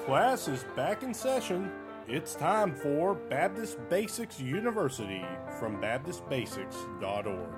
Class is back in session. It's time for Baptist Basics University from BaptistBasics.org.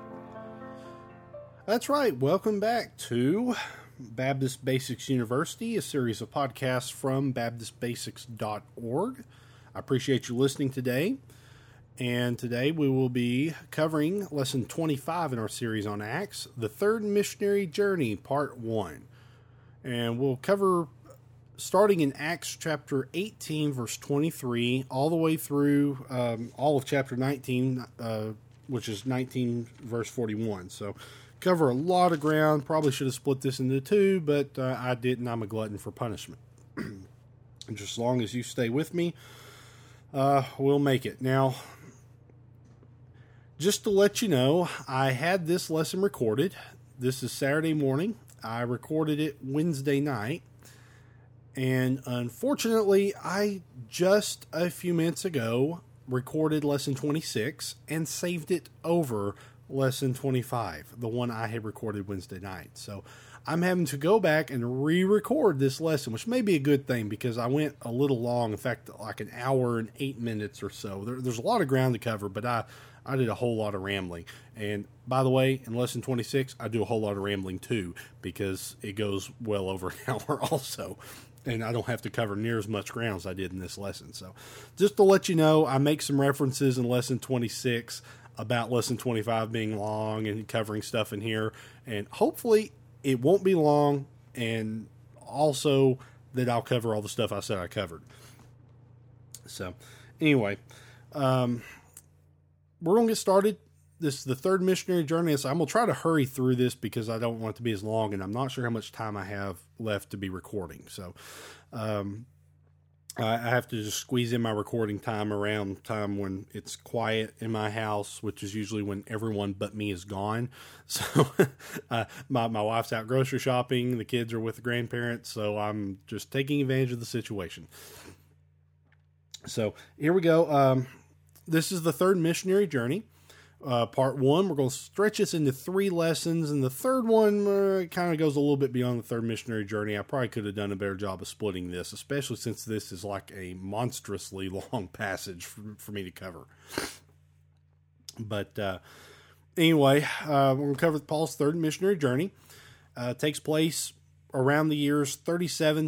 That's right. Welcome back to Baptist Basics University, a series of podcasts from BaptistBasics.org. I appreciate you listening today. And today we will be covering Lesson 25 in our series on Acts, the Third Missionary Journey, Part 1. And we'll cover starting in Acts chapter 18, verse 23, all the way through all of chapter 19, which is 19, verse 41. So cover a lot of ground. Probably should have split this into two, but I didn't. I'm a glutton for punishment. And just as long as you stay with me, we'll make it. Now, just to let you know, I had this lesson recorded. This is Saturday morning. I recorded it Wednesday night. And unfortunately, I just a few minutes ago recorded lesson 26 and saved it over lesson 25, the one I had recorded Wednesday night. So I'm having to go back and re-record this lesson, which may be a good thing because I went a little long. In fact, like an hour and 8 minutes or so. There's a lot of ground to cover, but I did a whole lot of rambling. And by the way, in lesson 26, I do a whole lot of rambling too, because it goes well over an hour also. And I don't have to cover near as much ground as I did in this lesson. So just to let you know, I make some references in lesson 26 about lesson 25 being long and covering stuff in here. And hopefully it won't be long, and also that I'll cover all the stuff I said I covered. So anyway, we're going to get started. This is the third missionary journey. So I'm going to try to hurry through this because I don't want it to be as long, and I'm not sure how much time I have left to be recording. So I have to just squeeze in my recording time around time when it's quiet in my house, which is usually when everyone but me is gone. So my wife's out grocery shopping. The kids are with the grandparents. So I'm just taking advantage of the situation. So here we go. This is the third missionary journey. Part 1, we're going to stretch this into 3 lessons, and the third one kind of goes a little bit beyond the third missionary journey. I probably could have done a better job of splitting this, especially since this is like a monstrously long passage for me to cover. But anyway, we're going to cover Paul's third missionary journey. It takes place around the years 53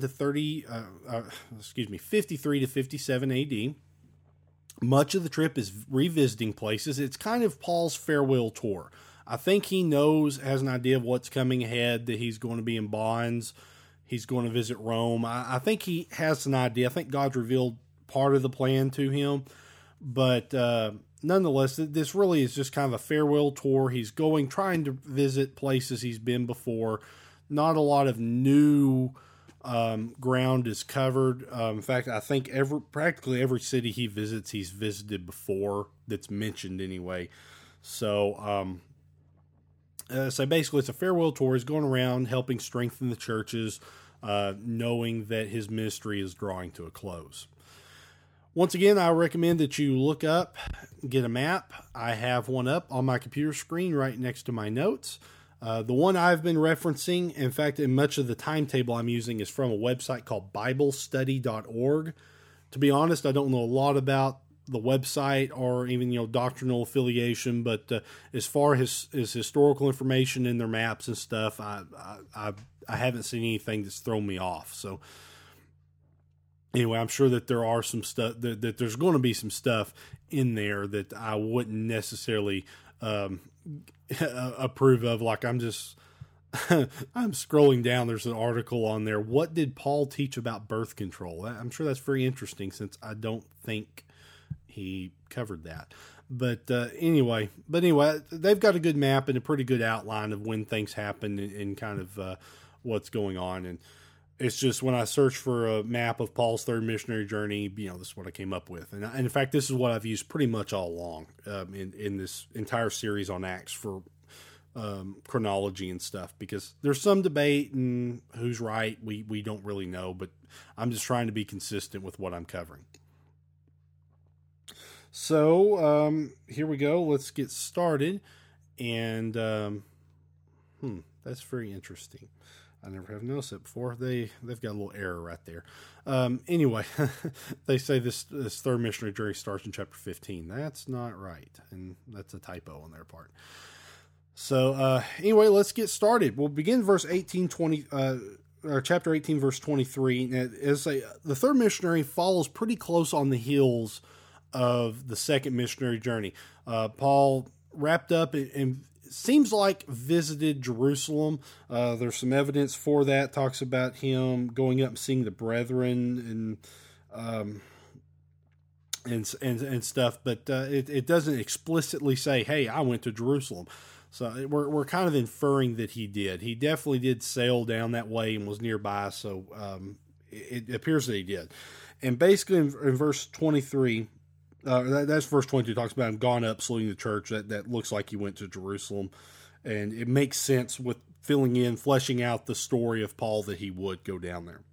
to 57 AD. Much of the trip is revisiting places. It's kind of Paul's farewell tour. I think he has an idea of what's coming ahead, that he's going to be in bonds. He's going to visit Rome. I think he has an idea. I think God's revealed part of the plan to him. But nonetheless, this really is just kind of a farewell tour. He's trying to visit places he's been before. Not a lot of new ground is covered. In fact, I think practically every city he visits, he's visited before, that's mentioned anyway. So, so basically it's a farewell tour. He's going around helping strengthen the churches, knowing that his ministry is drawing to a close. Once again, I recommend that you look up, get a map. I have one up on my computer screen right next to my notes. The one I've been referencing, in fact, in much of the timetable I'm using, is from a website called BibleStudy.org. To be honest, I don't know a lot about the website or even, doctrinal affiliation, but as far as historical information in their maps and stuff, I haven't seen anything that's thrown me off. So anyway, I'm sure that there are some stuff, that there's going to be some stuff in there that I wouldn't necessarily approve of. Like I'm scrolling down, there's an article on there. What did Paul teach about birth control? I'm sure that's very interesting, since I don't think he covered that. But anyway, they've got a good map and a pretty good outline of when things happen and kind of what's going on. And it's just when I search for a map of Paul's third missionary journey, this is what I came up with. And in fact, this is what I've used pretty much all along in this entire series on Acts for chronology and stuff, because there's some debate and who's right. We don't really know, but I'm just trying to be consistent with what I'm covering. So here we go. Let's get started. And that's very interesting. I never have noticed it before. They've got a little error right there. Anyway, they say this third missionary journey starts in chapter 15. That's not right, and that's a typo on their part. So anyway, let's get started. We'll begin verse 18, or chapter 18, verse 23. The third missionary follows pretty close on the heels of the second missionary journey. Paul wrapped up and seems like visited Jerusalem. There's some evidence for that. Talks about him going up and seeing the brethren and stuff, but it doesn't explicitly say, "Hey, I went to Jerusalem." So we're kind of inferring that he did. He definitely did sail down that way and was nearby. So it appears that he did. And basically, in verse 23. That's verse 22, talks about him gone up, saluting the church. That looks like he went to Jerusalem. And it makes sense with fleshing out the story of Paul that he would go down there.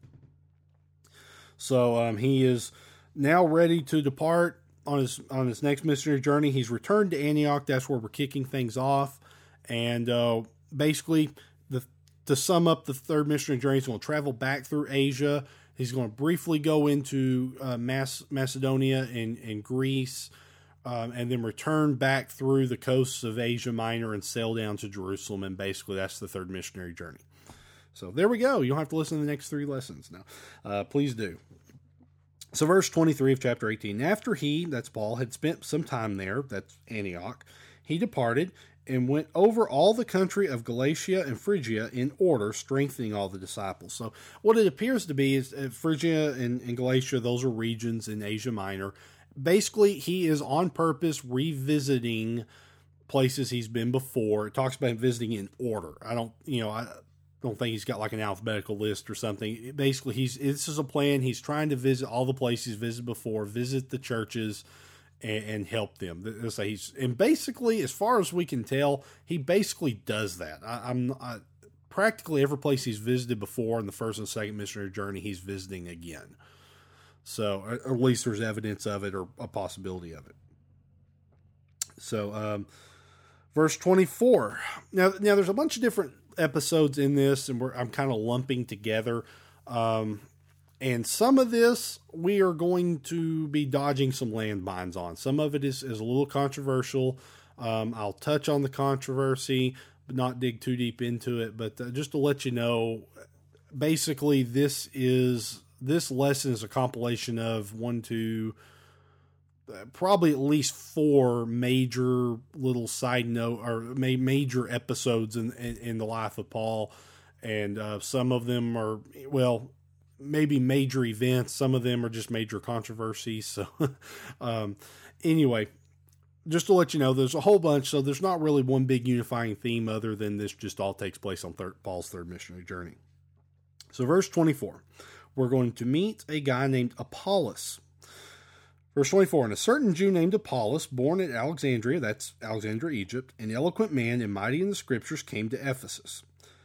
So he is now ready to depart on his next missionary journey. He's returned to Antioch. That's where we're kicking things off. And basically, to sum up the third missionary journey, he's going to travel back through Asia. He's going to briefly go into Macedonia and Greece, and then return back through the coasts of Asia Minor and sail down to Jerusalem. And basically, that's the third missionary journey. So there we go. You don't have to listen to the next 3 lessons now. Please do. So verse 23 of chapter 18. After he, that's Paul, had spent some time there, that's Antioch, he departed and went over all the country of Galatia and Phrygia in order, strengthening all the disciples. So what it appears to be is Phrygia and Galatia, those are regions in Asia Minor. Basically, he is on purpose revisiting places he's been before. It talks about him visiting in order. I don't think he's got like an alphabetical list or something. Basically, this is a plan. He's trying to visit all the places he's visited before, visit the churches, and help them. And basically, as far as we can tell, he basically does that. Practically every place he's visited before in the first and second missionary journey, he's visiting again. So, or at least there's evidence of it or a possibility of it. So, verse 24. Now there's a bunch of different episodes in this, and I'm kind of lumping together. And some of this we are going to be dodging some landmines on. Some of it is a little controversial. I'll touch on the controversy, but not dig too deep into it. But just to let you know, basically this lesson is a compilation of probably at least 4 major little side note or major episodes in the life of Paul. And some of them are, maybe major events. Some of them are just major controversies. So anyway, just to let you know, there's a whole bunch. So there's not really one big unifying theme other than this just all takes place on Paul's third missionary journey. So verse 24, we're going to meet a guy named Apollos. Verse 24, and a certain Jew named Apollos, born at Alexandria, that's Alexandria, Egypt, an eloquent man and mighty in the scriptures, came to Ephesus.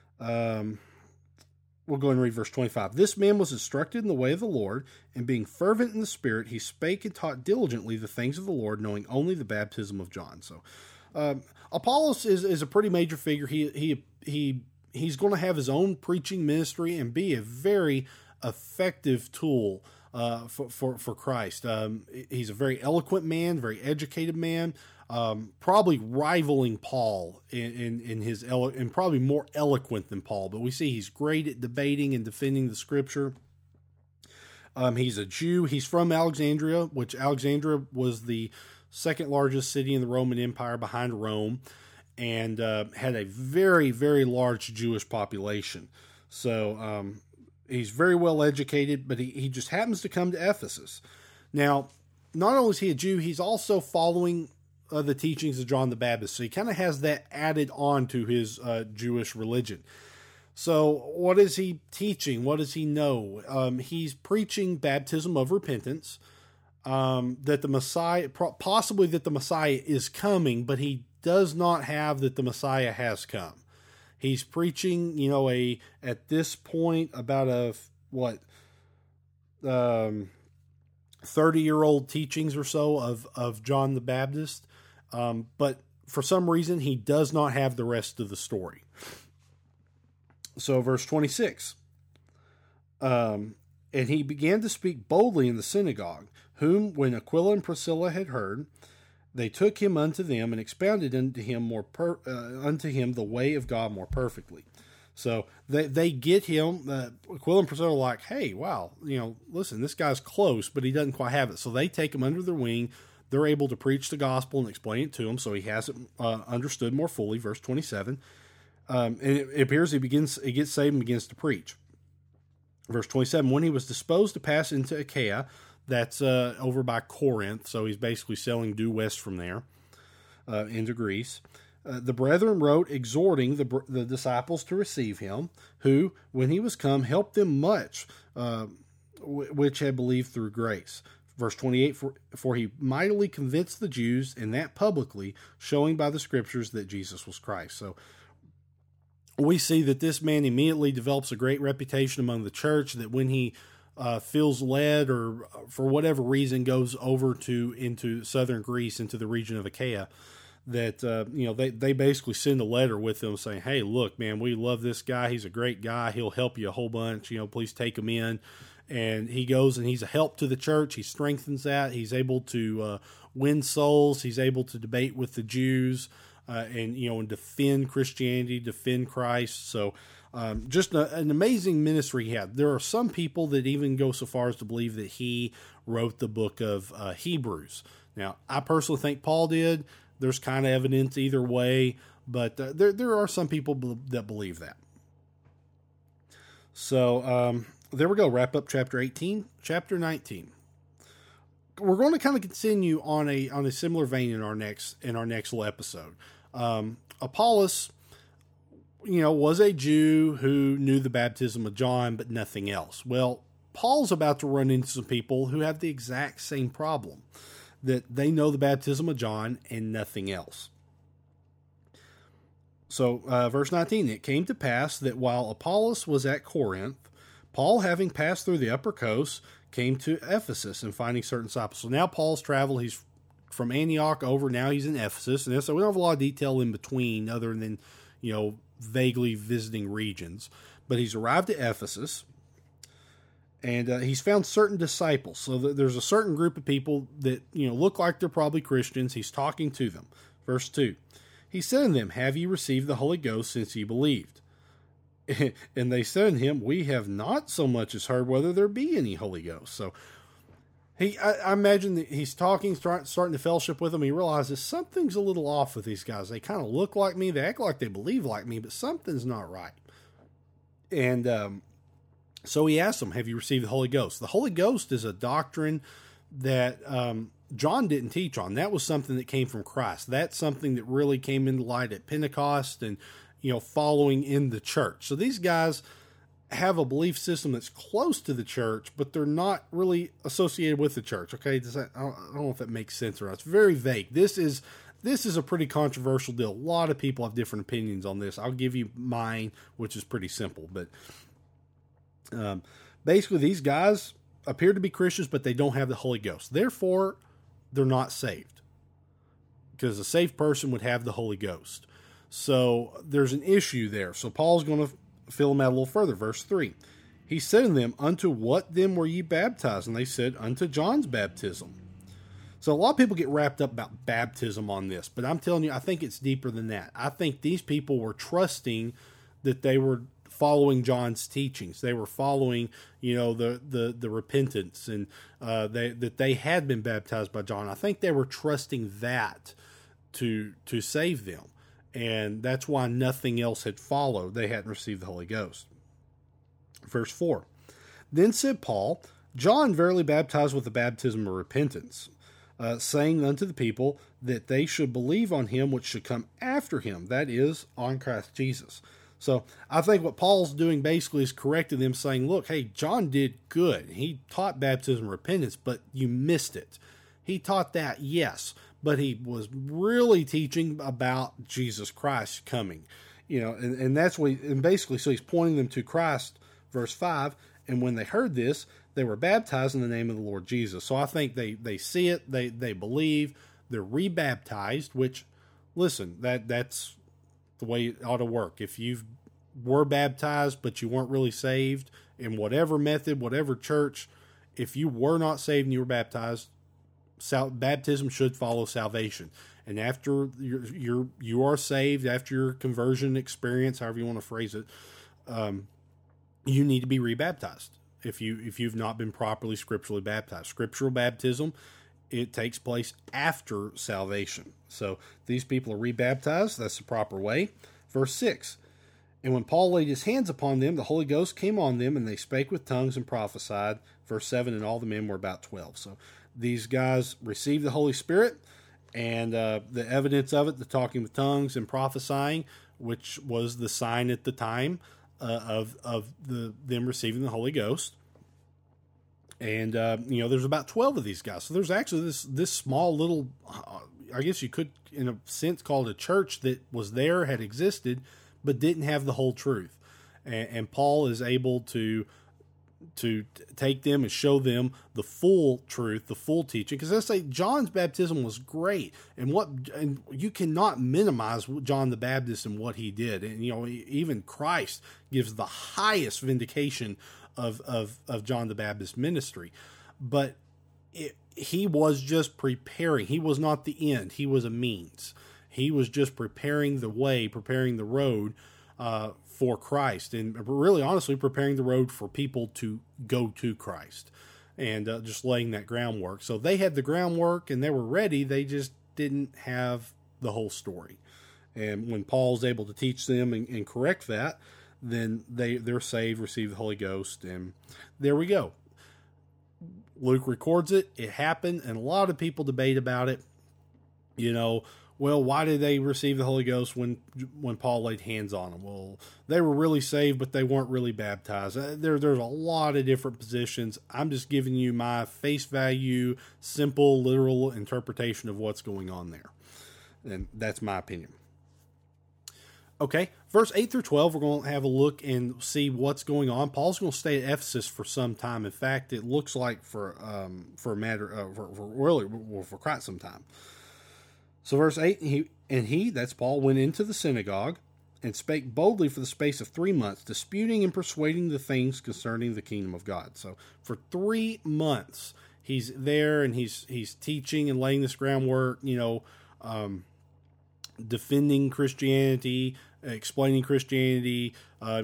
We'll go and read verse 25. This man was instructed in the way of the Lord, and being fervent in the Spirit, he spake and taught diligently the things of the Lord, knowing only the baptism of John. So, Apollos is a pretty major figure. He's going to have his own preaching ministry and be a very effective tool for Christ. He's a very eloquent man, very educated man. Probably rivaling Paul in his and probably more eloquent than Paul, but we see he's great at debating and defending the scripture. He's a Jew. He's from Alexandria, which Alexandria was the second largest city in the Roman Empire behind Rome, and had a very, very large Jewish population. So he's very well educated, but he just happens to come to Ephesus. Now, not only is he a Jew, he's also following the teachings of John the Baptist. So he kind of has that added on to his Jewish religion. So what is he teaching? What does he know? He's preaching baptism of repentance, that the Messiah, possibly that the Messiah is coming, but he does not have that the Messiah has come. He's preaching, at this point about 30-year-old teachings or so of John the Baptist. But for some reason, he does not have the rest of the story. So verse 26, and he began to speak boldly in the synagogue, whom when Aquila and Priscilla had heard, they took him unto them and expounded unto him unto him the way of God more perfectly. So they get him. Aquila and Priscilla are like, hey, wow, listen, this guy's close, but he doesn't quite have it. So they take him under their wing. They're able to preach the gospel and explain it to him, so he has it understood more fully. Verse 27, and it appears he gets saved and begins to preach. Verse 27, when he was disposed to pass into Achaia, that's over by Corinth, so he's basically sailing due west from there into Greece. The brethren wrote, exhorting the disciples to receive him, who, when he was come, helped them much, which had believed through grace. Verse 28, for he mightily convinced the Jews, and that publicly, showing by the scriptures that Jesus was Christ. So we see that this man immediately develops a great reputation among the church, that when he feels led or for whatever reason goes over into southern Greece, into the region of Achaia, that they basically send a letter with them saying, hey, look, man, we love this guy. He's a great guy. He'll help you a whole bunch. Please take him in. And he goes and he's a help to the church. He strengthens that. He's able to win souls. He's able to debate with the Jews and defend Christianity, defend Christ. So just an amazing ministry he had. There are some people that even go so far as to believe that he wrote the book of Hebrews. Now, I personally think Paul did. There's kind of evidence either way, but there are some people that believe that. So there we go. Wrap up chapter 18. Chapter 19. We're going to kind of continue on a similar vein in our next little episode. Apollos, was a Jew who knew the baptism of John, but nothing else. Well, Paul's about to run into some people who have the exact same problem, that they know the baptism of John and nothing else. So, verse 19, it came to pass that while Apollos was at Corinth, Paul, having passed through the upper coast, came to Ephesus and finding certain disciples. So now Paul's traveled. He's from Antioch over. Now he's in Ephesus. And so we don't have a lot of detail in between other than, vaguely visiting regions. But he's arrived at Ephesus. And he's found certain disciples. So there's a certain group of people that, look like they're probably Christians. He's talking to them. Verse 2. He said to them, have ye received the Holy Ghost since ye believed? And they said to him, we have not so much as heard whether there be any Holy Ghost. So I imagine that he's talking, starting to fellowship with them. He realizes something's a little off with these guys. They kind of look like me. They act like they believe like me, but something's not right. And so he asked them, have you received the Holy Ghost? The Holy Ghost is a doctrine that John didn't teach on. That was something that came from Christ. That's something that really came into light at Pentecost and, following in the church. So these guys have a belief system that's close to the church, but they're not really associated with the church. Okay. I don't know if that makes sense or not. It's very vague. This is a pretty controversial deal. A lot of people have different opinions on this. I'll give you mine, which is pretty simple, but basically these guys appear to be Christians, but they don't have the Holy Ghost. Therefore, they're not saved, because a saved person would have the Holy Ghost. So there's an issue there. So Paul's going to fill them out a little further. Verse 3. He said to them, unto what then were ye baptized? And they said, unto John's baptism. So a lot of people get wrapped up about baptism on this, but I'm telling you, I think it's deeper than that. I think these people were trusting that they were following John's teachings. They were following, the repentance, and that they had been baptized by John. I think they were trusting that to save them. And that's why nothing else had followed. They hadn't received the Holy Ghost. Verse 4. Then said Paul, John verily baptized with the baptism of repentance, saying unto the people that they should believe on him which should come after him, that is, on Christ Jesus. So I think what Paul's doing basically is correcting them, saying, look, hey, John did good. He taught baptism of repentance, but you missed it. He taught that, yes, but he was really teaching about Jesus Christ coming, and that's what, and basically, so he's pointing them to Christ, verse 5, and when they heard this, they were baptized in the name of the Lord Jesus. So I think they see it, they believe, they're rebaptized, which, listen, that's the way it ought to work. If you've were baptized, but you weren't really saved in whatever method, whatever church, if you were not saved and you were baptized, baptism should follow salvation. And after you are saved, after your conversion experience, however you want to phrase it, you need to be rebaptized if you've not been properly scripturally baptized. Scriptural baptism, it takes place after salvation. So these people are rebaptized. That's the proper way. Verse 6, and when Paul laid his hands upon them, the Holy Ghost came on them, and they spake with tongues and prophesied. Verse 7, and all the men were about 12. So these guys received the Holy Spirit, and the evidence of it, the talking with tongues and prophesying, which was the sign at the time of them receiving the Holy Ghost. And, there's about 12 of these guys. So there's actually this small little, I guess you could, in a sense, call it a church that was there, had existed, but didn't have the whole truth. And Paul is able to take them and show them the full truth, the full teaching. Because let's say John's baptism was great, and you cannot minimize John the Baptist and what he did. And even Christ gives the highest vindication of John the Baptist's ministry, but he was just preparing. He was not the end. He was a means. He was just preparing the way, preparing the road for Christ, and really, honestly, preparing the road for people to go to Christ, and just laying that groundwork. So they had the groundwork, and they were ready. They just didn't have the whole story. And when Paul's able to teach them and correct that, then they're saved, receive the Holy Ghost, and there we go. Luke records it. It happened, and a lot of people debate about it. Well, why did they receive the Holy Ghost when Paul laid hands on them? Well, they were really saved, but they weren't really baptized. There's a lot of different positions. I'm just giving you my face value, simple, literal interpretation of what's going on there. And that's my opinion. Okay, verse 8 through 12, we're going to have a look and see what's going on. Paul's going to stay at Ephesus for some time. In fact, it looks like for quite some time. So verse 8, he, that's Paul, went into the synagogue and spake boldly for the space of 3 months, disputing and persuading the things concerning the kingdom of God. So for 3 months, he's there and he's teaching and laying this groundwork, defending Christianity, explaining Christianity,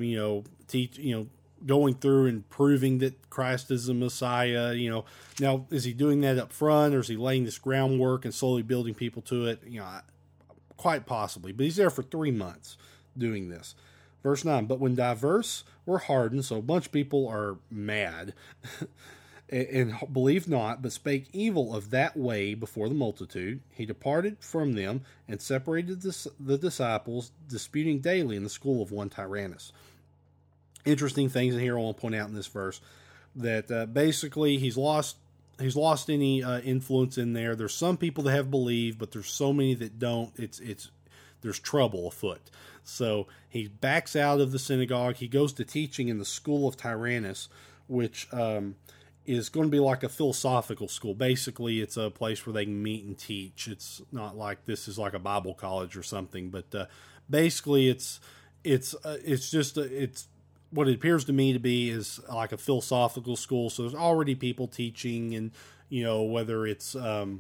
going through and proving that Christ is the Messiah. Now, is he doing that up front, or is he laying this groundwork and slowly building people to it? Quite possibly, but he's there for 3 months doing this. Verse 9, but when diverse were hardened, so a bunch of people are mad, and believed not, but spake evil of that way before the multitude, he departed from them and separated the disciples, disputing daily in the school of one Tyrannus. Interesting things in here I want to point out in this verse, that basically he's lost any influence in there. There's some people that have believed, but there's so many that don't. There's trouble afoot. So he backs out of the synagogue. He goes to teaching in the school of Tyrannus, which is going to be like a philosophical school. Basically, it's a place where they can meet and teach. It's not like this is like a Bible college or something, but basically it's what it appears to me to be is like a philosophical school. So there's already people teaching, and whether it's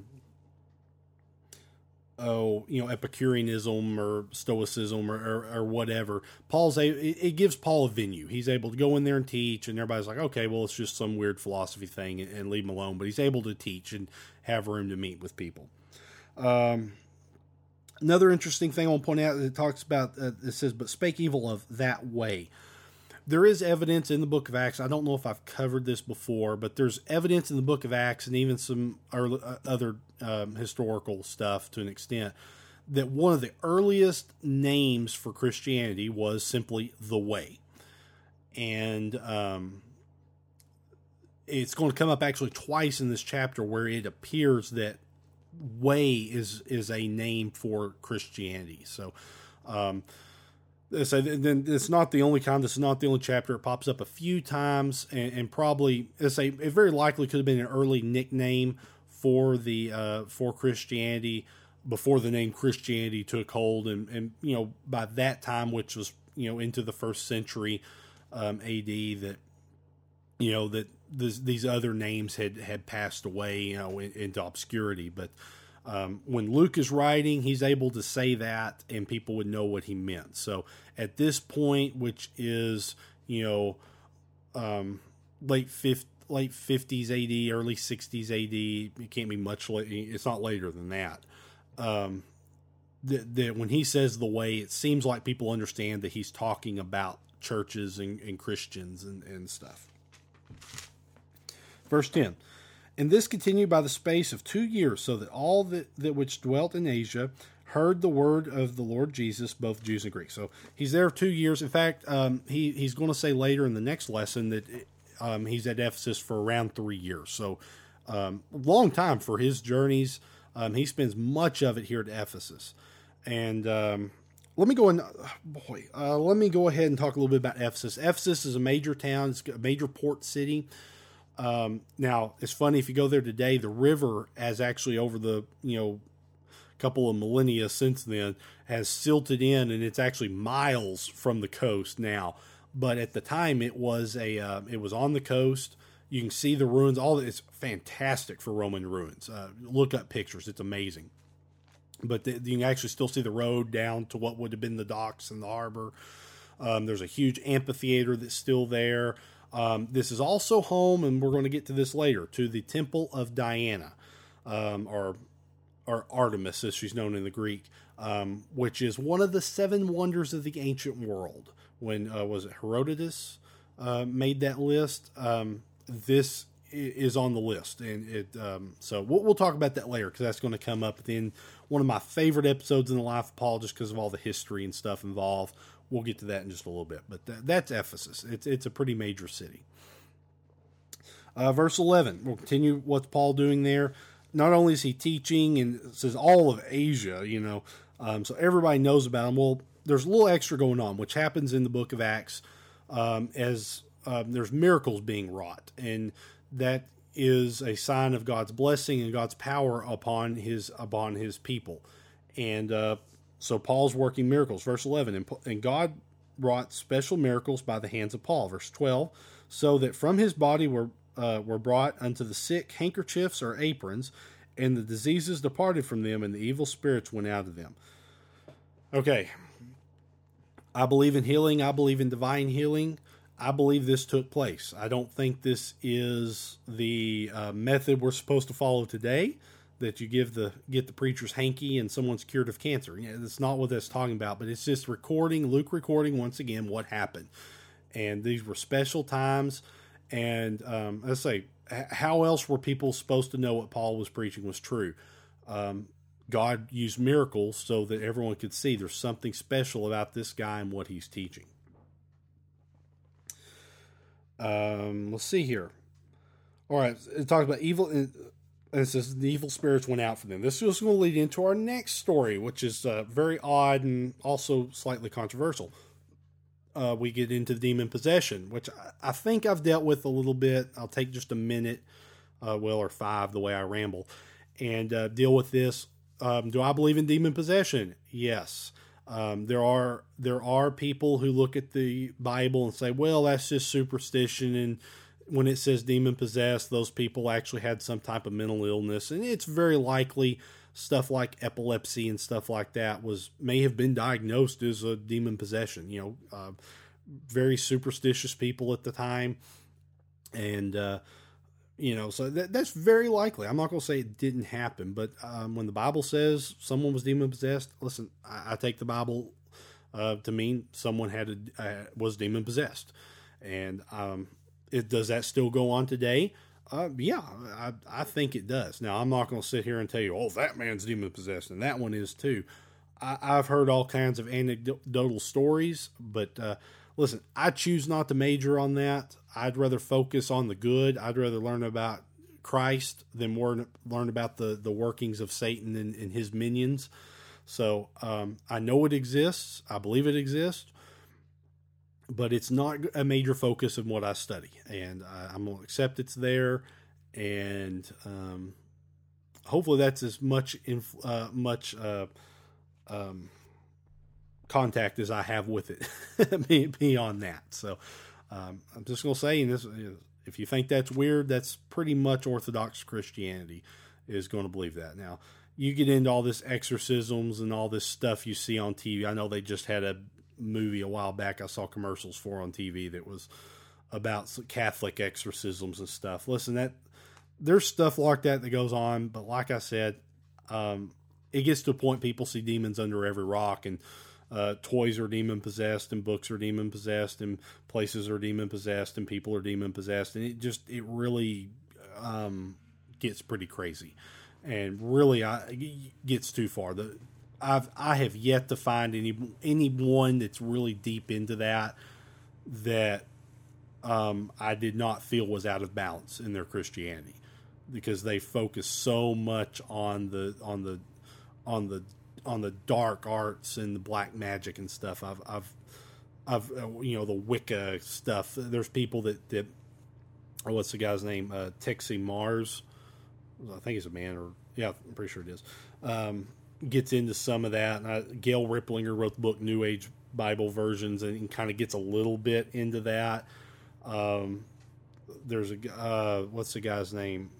Epicureanism or Stoicism or whatever. It gives Paul a venue. He's able to go in there and teach, and everybody's like, okay, well, it's just some weird philosophy thing, and leave him alone. But he's able to teach and have room to meet with people. Another interesting thing I want to point out, it talks about, it says, but spake evil of that way. There is evidence in the book of Acts. I don't know if I've covered this before, but there's evidence in the book of Acts and even some other historical stuff to an extent that one of the earliest names for Christianity was simply the Way. And it's going to come up actually twice in this chapter where it appears that Way is a name for Christianity. So, then it's not the only time. This is not the only chapter. It pops up a few times, and probably it very likely could have been an early nickname for Christianity before the name Christianity took hold, and by that time, which was into the first century A.D. that that these other names had passed away into obscurity. But when Luke is writing, he's able to say that, and people would know what he meant. So at this point, which is late 50s AD, early 60s AD, it can't be much late. It's not later than that. That when he says the way, it seems like people understand that he's talking about churches and Christians and stuff. Verse 10. And this continued by the space of 2 years, so that all that which dwelt in Asia heard the word of the Lord Jesus, both Jews and Greeks. So he's there 2 years. In fact, he's going to say later in the next lesson that he's at Ephesus for around 3 years. So long time for his journeys. He spends much of it here at Ephesus. And let me go ahead and talk a little bit about Ephesus. Ephesus is a major town. It's a major port city. Now, it's funny, if you go there today, the river has actually, over the couple of millennia since then, has silted in, and it's actually miles from the coast now. But at the time, it was on the coast. You can see the ruins. It's fantastic for Roman ruins. Look up pictures; it's amazing. But you can actually still see the road down to what would have been the docks and the harbor. There's a huge amphitheater that's still there. This is also home, and we're going to get to this later, to the Temple of Diana, or Artemis, as she's known in the Greek, which is one of the 7 wonders of the ancient world. When was it Herodotus made that list? This is on the list, and so we'll talk about that later, because that's going to come up in one of my favorite episodes in the life of Paul, just because of all the history and stuff involved. We'll get to that in just a little bit, but that's Ephesus. It's a pretty major city. Verse 11, we'll continue what's Paul doing there. Not only is he teaching, and it says all of Asia, so everybody knows about him. Well, there's a little extra going on, which happens in the book of Acts, as there's miracles being wrought, and that is a sign of God's blessing and God's power upon his people. And so Paul's working miracles. Verse 11, and God wrought special miracles by the hands of Paul. Verse 12, so that from his body were brought unto the sick handkerchiefs or aprons, and the diseases departed from them, and the evil spirits went out of them. Okay, I believe in healing. I believe in divine healing. I believe this took place. I don't think this is the method we're supposed to follow today, that you get the preacher's hanky and someone's cured of cancer. That's not what that's talking about, but it's just Luke recording once again what happened. And these were special times. And let's say, how else were people supposed to know what Paul was preaching was true? God used miracles so that everyone could see there's something special about this guy and what he's teaching. Let's see here. All right, it talks about evil, and it says the evil spirits went out from them. This is going to lead into our next story, which is very odd and also slightly controversial. We get into demon possession, which I think I've dealt with a little bit. I'll take just a minute, or 5, the way I ramble, and deal with this. Do I believe in demon possession? Yes. There are people who look at the Bible and say, well, that's just superstition, and when it says demon possessed, those people actually had some type of mental illness, and it's very likely stuff like epilepsy and stuff like that may have been diagnosed as a demon possession. Very superstitious people at the time, and so that's very likely. I'm not going to say it didn't happen, but when the Bible says someone was demon possessed, listen, I take the Bible to mean someone was demon possessed, and does that still go on today? Yeah, I think it does. Now, I'm not going to sit here and tell you, oh, that man's demon possessed, and that one is too. I've heard all kinds of anecdotal stories, but listen, I choose not to major on that. I'd rather focus on the good. I'd rather learn about Christ than learn about the workings of Satan and his minions. So I know it exists. I believe it exists. But it's not a major focus of what I study, and I'm going to accept it's there, and hopefully that's as much contact as I have with it beyond that. So I'm just going to say, and this, if you think that's weird, that's pretty much Orthodox Christianity is going to believe that. Now, you get into all this exorcisms and all this stuff you see on TV. I know they just had a movie a while back I saw commercials for on TV that was about Catholic exorcisms and stuff. Listen, that there's stuff like that goes on, but like I said, it gets to a point people see demons under every rock, and toys are demon possessed, and books are demon possessed, and places are demon possessed, and people are demon possessed, and it really gets pretty crazy, and really gets too far. I have yet to find anyone that's really deep into that I did not feel was out of balance in their Christianity, because they focus so much on the dark arts and the black magic and stuff. I've the Wicca stuff. There's people that what's the guy's name? Texie Mars. I think he's a man, or yeah, I'm pretty sure it is. Gets into some of that. And Gail Riplinger wrote the book New Age Bible Versions, and kind of gets a little bit into that. There's a what's the guy's name?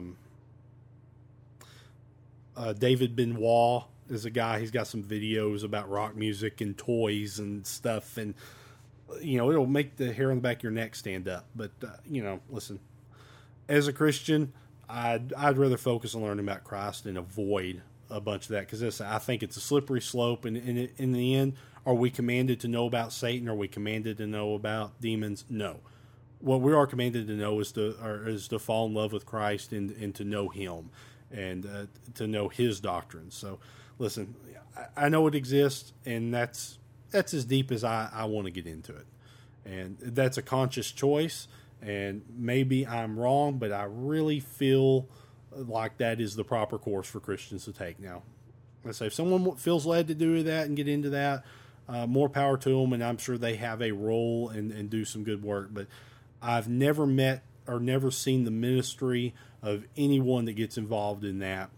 David Benoit is a guy. He's got some videos about rock music and toys and stuff, and it'll make the hair on the back of your neck stand up. But listen, as a Christian, I'd rather focus on learning about Christ and avoid a bunch of that, because I think it's a slippery slope. And in the end, are we commanded to know about Satan? Are we commanded to know about demons? No. What we are commanded to know is to fall in love with Christ and to know Him, and to know His doctrine. So, listen, I know it exists, and that's as deep as I want to get into it, and that's a conscious choice. And maybe I'm wrong, but I really feel like that is the proper course for Christians to take. Now, let's say if someone feels led to do that and get into that, more power to them, and I'm sure they have a role and do some good work. But I've never met or never seen the ministry of anyone that gets involved in that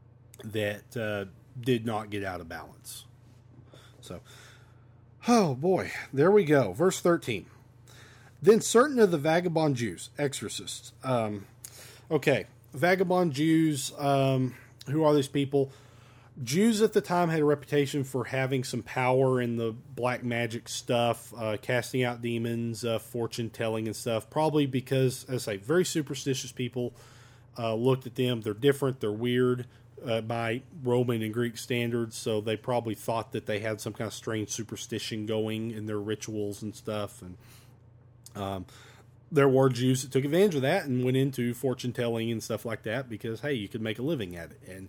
did not get out of balance. So, oh boy, there we go. Verse 13. Then certain of the vagabond Jews, exorcists. Okay, vagabond Jews, who are these people? Jews at the time had a reputation for having some power in the black magic stuff, casting out demons, fortune telling and stuff, probably because, as I say, very superstitious people looked at them. They're different, they're weird by Roman and Greek standards, so they probably thought that they had some kind of strange superstition going in their rituals and stuff. And there were Jews that took advantage of that and went into fortune telling and stuff like that because, hey, you could make a living at it. And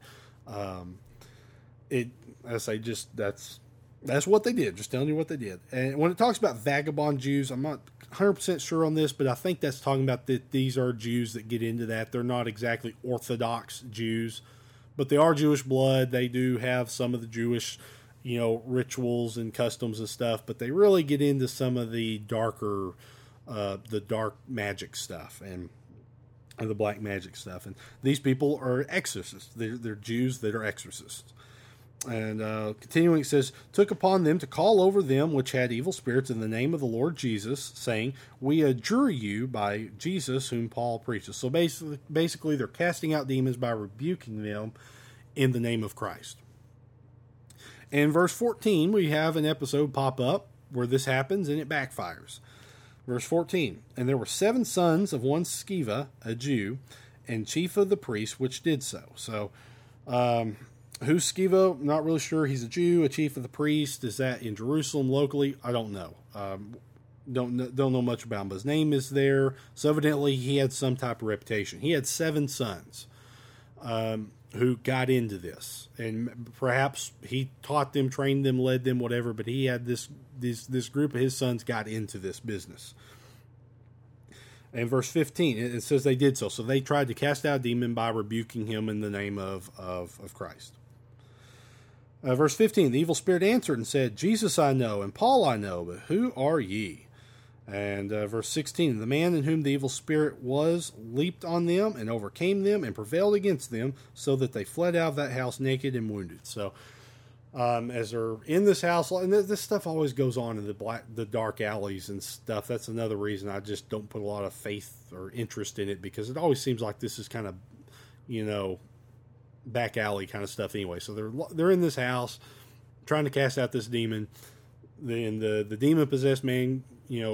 that's what they did. Just telling you what they did. And when it talks about vagabond Jews, I'm not 100% sure on this, but I think that's talking about that these are Jews that get into that. They're not exactly Orthodox Jews, but they are Jewish blood. They do have some of the Jewish, rituals and customs and stuff, but they really get into some of the darker, the dark magic stuff and the black magic stuff. And these people are exorcists. They're Jews that are exorcists. And continuing, it says, took upon them to call over them which had evil spirits in the name of the Lord Jesus, saying, we adjure you by Jesus whom Paul preaches. So basically they're casting out demons by rebuking them in the name of Christ. In verse 14, we have an episode pop up where this happens and it backfires. Verse 14, and there were 7 sons of one Sceva, a Jew, and chief of the priests, which did so. So, who's Sceva? Not really sure. He's a Jew, a chief of the priest. Is that in Jerusalem locally? I don't know. Don't know much about him, but his name is there. So evidently he had some type of reputation. He had 7 sons who got into this, and perhaps he taught them, trained them, led them, whatever. But he had this group of his sons got into this business. And verse 15, it says they did so. So they tried to cast out a demon by rebuking him in the name of Christ. Verse 15, the evil spirit answered and said, Jesus I know, and Paul I know, but who are ye? And verse 16, the man in whom the evil spirit was leaped on them and overcame them and prevailed against them, so that they fled out of that house naked and wounded. So as they're in this house, and this stuff always goes on in the dark alleys and stuff. That's another reason I just don't put a lot of faith or interest in it, because it always seems like this is kind of, back alley kind of stuff anyway. So they're in this house trying to cast out this demon. Then the demon possessed man,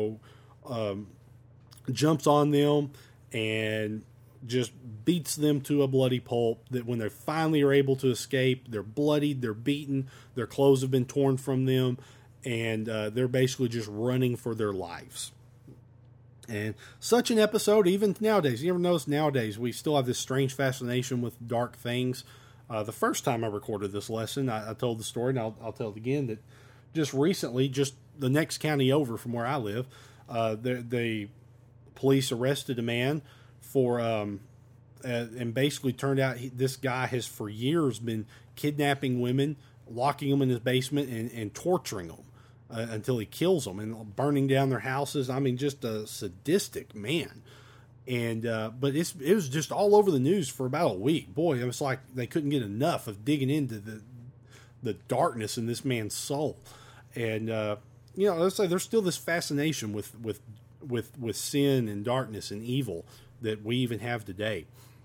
jumps on them and just beats them to a bloody pulp, that when they finally are able to escape, they're bloodied, they're beaten, their clothes have been torn from them, and they're basically just running for their lives. And such an episode, even nowadays, you ever notice nowadays we still have this strange fascination with dark things. The first time I recorded this lesson, I told the story, and I'll tell it again, that just recently, just the next county over from where I live, the police arrested a man for, and basically turned out this guy has for years been kidnapping women, locking them in his basement, and torturing them until he kills them, and burning down their houses. I mean, just a sadistic man. And but it was just all over the news for about a week. Boy, it was like they couldn't get enough of digging into the darkness in this man's soul. And let's say there's still this fascination with sin and darkness and evil that we even have today.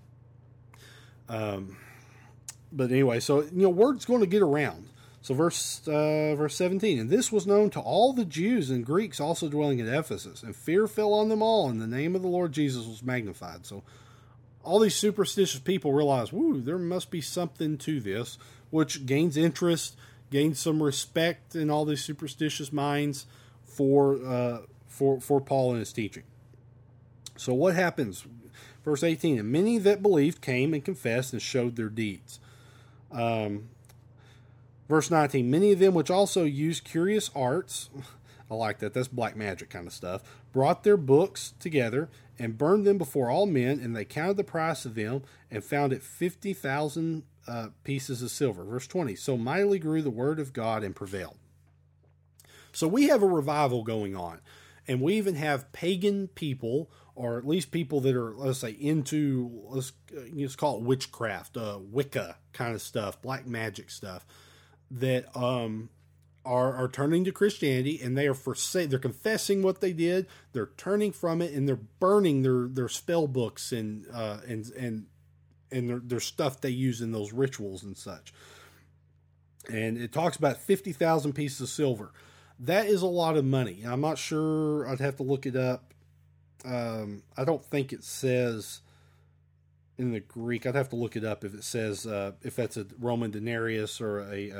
But anyway, so word's going to get around. So verse 17, and this was known to all the Jews and Greeks also dwelling at Ephesus, and fear fell on them all, and the name of the Lord Jesus was magnified. So all these superstitious people realize, there must be something to this, which gains interest, gains some respect in all these superstitious minds for Paul and his teaching. So what happens? Verse 18, and many that believed came and confessed and showed their deeds. Verse 19, many of them which also used curious arts, I like that, that's black magic kind of stuff, brought their books together and burned them before all men, and they counted the price of them and found it 50,000 pieces of silver. Verse 20, so mightily grew the word of God and prevailed. So we have a revival going on, and we even have pagan people, or at least people that are, let's say, into, let's call it witchcraft, Wicca kind of stuff, black magic stuff, that are turning to Christianity, and they are they're confessing what they did, they're turning from it, and they're burning their spell books and their stuff they use in those rituals and such. And it talks about 50,000 pieces of silver. That is a lot of money. I'm not sure. I'd have to look it up. I don't think it says in the Greek. I'd have to look it up if it says if that's a Roman denarius or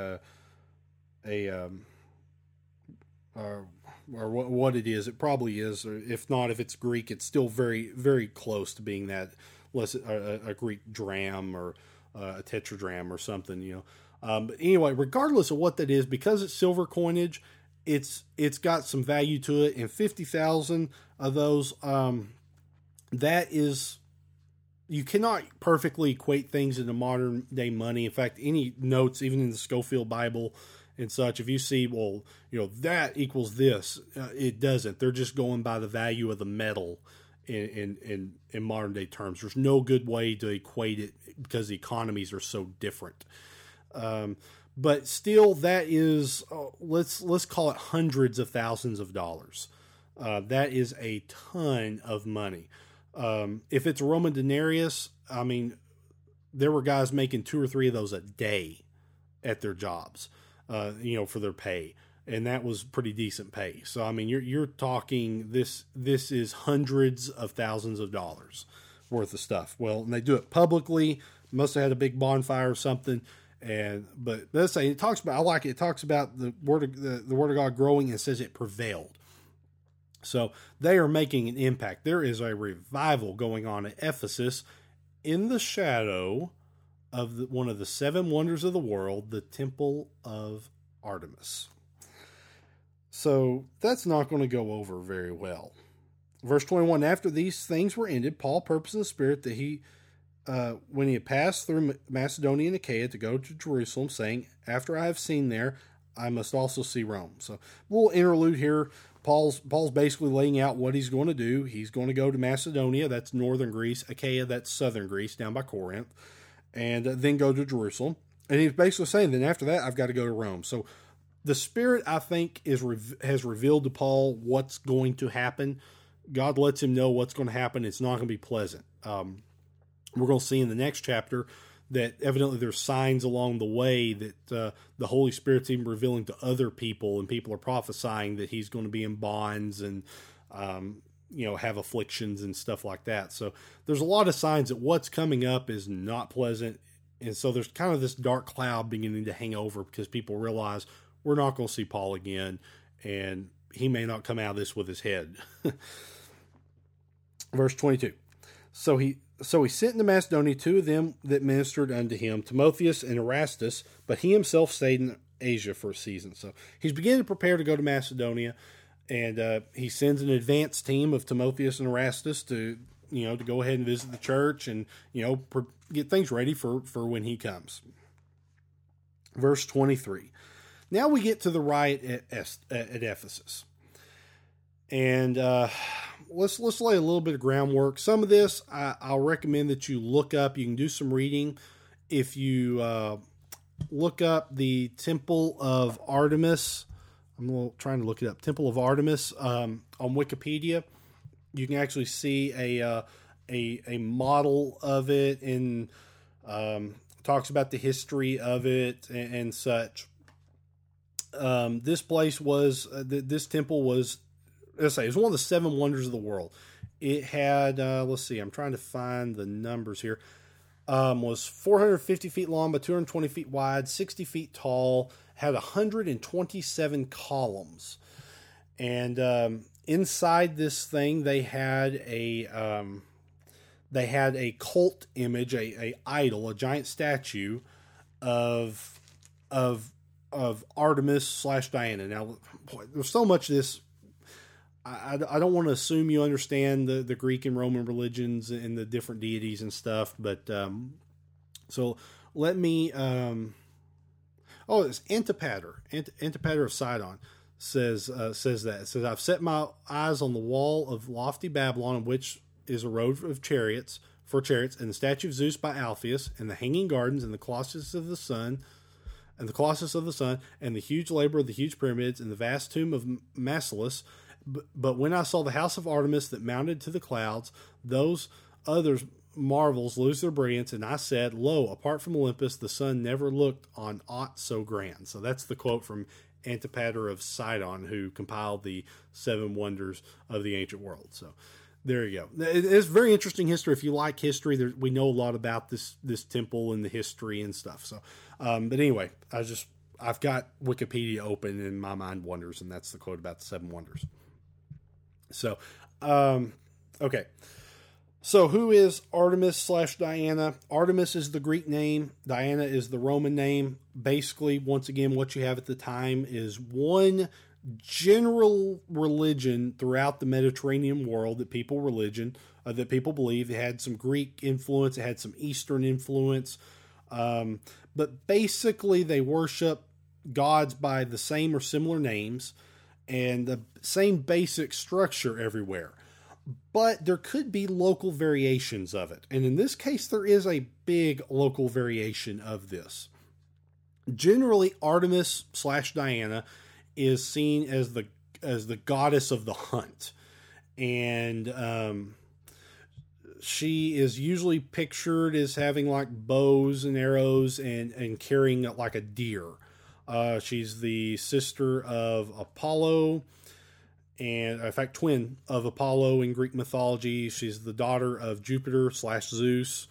or what it is. It probably is. Or if not, if it's Greek, it's still very, very close to being that, unless a Greek dram or a tetradrachm or something. But anyway, regardless of what that is, because it's silver coinage, it's got some value to it, and 50,000 of those, that is, you cannot perfectly equate things into modern day money. In fact, any notes, even in the Scofield Bible and such, if you see, that equals this, it doesn't. They're just going by the value of the metal in modern day terms. There's no good way to equate it because the economies are so different. But still, that is, let's call it hundreds of thousands of dollars. That is a ton of money. If it's a Roman denarius, I mean, there were guys making 2 or 3 of those a day at their jobs, for their pay. And that was pretty decent pay. So, I mean, you're talking, this is hundreds of thousands of dollars worth of stuff. Well, and they do it publicly, must have had a big bonfire or something. But let's say it talks about, I like it. It talks about the word of God growing, and says it prevailed. So they are making an impact. There is a revival going on at Ephesus in the shadow of one of the 7 wonders of the world, the Temple of Artemis. So that's not going to go over very well. Verse 21, after these things were ended, Paul purposed in the Spirit that he, when he had passed through Macedonia and Achaia, to go to Jerusalem, saying, after I have seen there, I must also see Rome. So a little interlude here. Paul's basically laying out what he's going to do. He's going to go to Macedonia, that's northern Greece, Achaia, that's southern Greece, down by Corinth, and then go to Jerusalem. And he's basically saying, then after that, I've got to go to Rome. So the Spirit, I think, has revealed to Paul what's going to happen. God lets him know what's going to happen. It's not going to be pleasant. We're going to see in the next chapter that evidently there's signs along the way that the Holy Spirit's even revealing to other people, and people are prophesying that he's going to be in bonds and have afflictions and stuff like that. So there's a lot of signs that what's coming up is not pleasant. And so there's kind of this dark cloud beginning to hang over because people realize we're not going to see Paul again, and he may not come out of this with his head. Verse 22. So he sent into Macedonia two of them that ministered unto him, Timotheus and Erastus, but he himself stayed in Asia for a season. So he's beginning to prepare to go to Macedonia, and he sends an advance team of Timotheus and Erastus to go ahead and visit the church and get things ready for when he comes. Verse 23. Now we get to the riot at Ephesus, and let's lay a little bit of groundwork. Some of this I'll recommend that you look up. You can do some reading if you look up the Temple of Artemis. I'm trying to look it up. Temple of Artemis on Wikipedia. You can actually see a model of it, and talks about the history of it and such. This place was this temple was, let's say, it was one of the seven wonders of the world. It had let's see, I'm trying to find the numbers here. Was 450 feet long by 220 feet wide, 60 feet tall, had 127 columns, and inside this thing they had a cult image, a idol, a giant statue of Artemis / Diana. Now, there's so much of this. I don't want to assume you understand the Greek and Roman religions and the different deities and stuff, but so let me. It's Antipater. Antipater of Sidon says that. It says, I've set my eyes on the wall of lofty Babylon, in which is a road of chariots, and the statue of Zeus by Alpheus, and the hanging gardens, and the Colossus of the Sun, and the huge labor of the huge pyramids, and the vast tomb of Mausolus. But when I saw the house of Artemis that mounted to the clouds, those other marvels lose their brilliance, and I said, Lo, apart from Olympus, the sun never looked on aught so grand. So that's the quote from Antipater of Sidon, who compiled the seven wonders of the ancient world. So there you go. It's very interesting history. If you like history, we know a lot about this temple and the history and stuff. So, but anyway, I've got Wikipedia open and my mind wanders, and that's the quote about the seven wonders. So, okay. So who is Artemis / Diana? Artemis is the Greek name. Diana is the Roman name. Basically, once again, what you have at the time is one general religion throughout the Mediterranean world that people believe. It had some Greek influence. It had some Eastern influence. But basically, they worship gods by the same or similar names and the same basic structure everywhere. But there could be local variations of it. And in this case, there is a big local variation of this. Generally, Artemis / Diana is seen as the goddess of the hunt. And she is usually pictured as having like bows and arrows and carrying like a deer. She's the sister of Apollo, and in fact, twin of Apollo in Greek mythology. She's the daughter of Jupiter / Zeus.